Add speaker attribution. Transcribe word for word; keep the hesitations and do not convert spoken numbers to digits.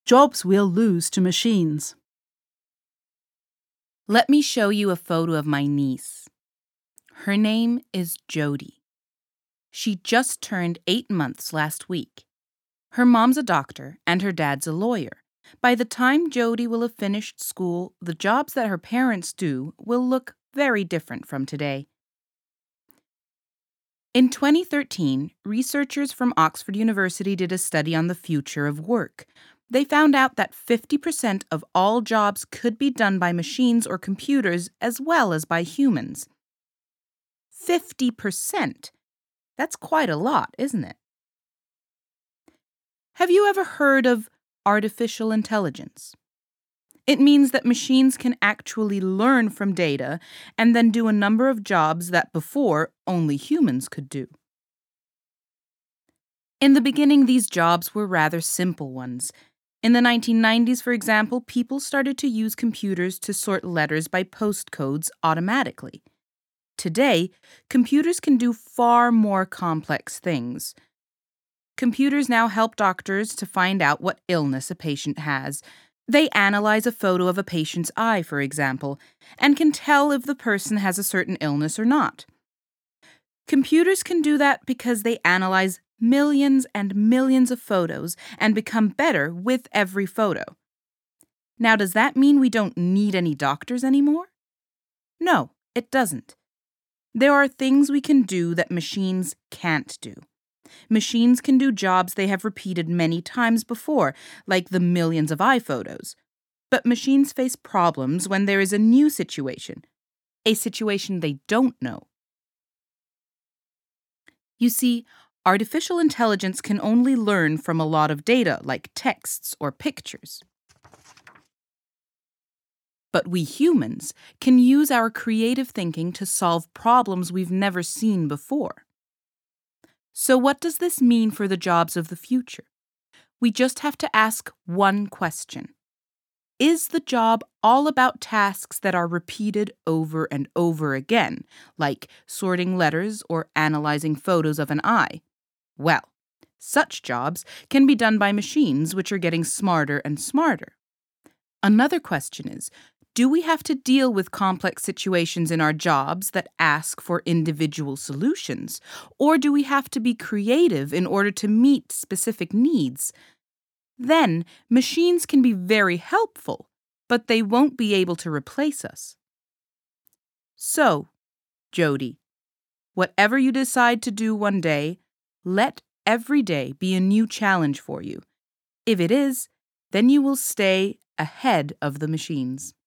Speaker 1: Jobs we'll lose to machines.
Speaker 2: Let me show you a photo of my niece. Her name is Jody. She just turned eight months last week. Her mom's a doctor and her dad's a lawyer. By the time Jody will have finished school, the jobs that her parents do will look very different from today. In twenty thirteen, researchers from Oxford University did a study on the future of work. They found out that fifty percent of all jobs could be done by machines or computers as well as by humans. fifty percent! That's quite a lot, isn't it? Have you ever heard of artificial intelligence? It means that machines can actually learn from data and then do a number of jobs that before only humans could do. In the beginning, these jobs were rather simple ones. In the nineteen nineties, for example, people started to use computers to sort letters by postcodes automatically. Today, computers can do far more complex things. Computers now help doctors to find out what illness a patient has. They analyze a photo of a patient's eye, for example, and can tell if the person has a certain illness or not. Computers can do that because they analyze millions and millions of photos and become better with every photo. Now, does that mean we don't need any doctors anymore? No, it doesn't. There are things we can do that machines can't do. Machines can do jobs they have repeated many times before, like the millions of eye photos. But machines face problems when there is a new situation, a situation they don't know. You see, artificial intelligence can only learn from a lot of data, like texts or pictures. But we humans can use our creative thinking to solve problems we've never seen before. So what does this mean for the jobs of the future? We just have to ask one question. Is the job all about tasks that are repeated over and over again, like sorting letters or analyzing photos of an eye? Well, such jobs can be done by machines, which are getting smarter and smarter. Another question is, do we have to deal with complex situations in our jobs that ask for individual solutions? Or do we have to be creative in order to meet specific needs? Then, machines can be very helpful, but they won't be able to replace us. So, Jody, whatever you decide to do one day, let every day be a new challenge for you. If it is, then you will stay ahead of the machines.